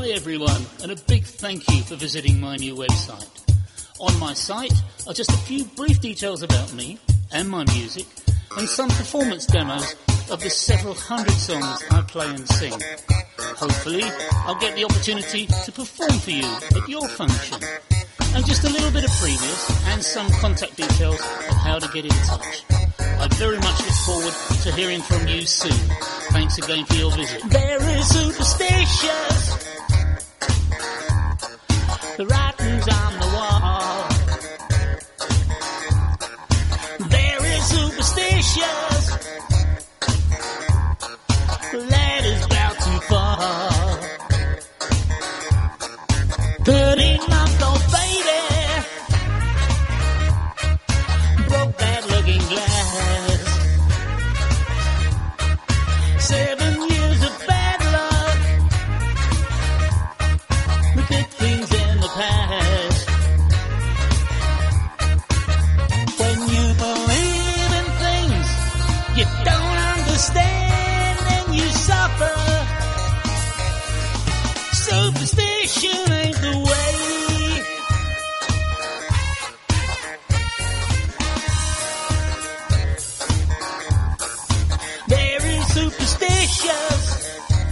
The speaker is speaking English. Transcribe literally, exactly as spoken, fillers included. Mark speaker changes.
Speaker 1: Hi everyone, and a big thank you for visiting my new website. On my site are just a few brief details about me and my music, and some performance demos of the several hundred songs I play and sing. Hopefully, I'll get the opportunity to perform for you at your function. And just a little bit of previous and some contact details of how to get in touch. I very much look forward to hearing from you soon. Thanks again for your visit.
Speaker 2: Very superstitious, the writing's on the wall. Very superstitious, the ladder's about to fall. Thirteen-month-old baby broke that looking glass. Seven years of bad luck, the good things in the past. When you believe in things you don't understand, then you suffer. Superstition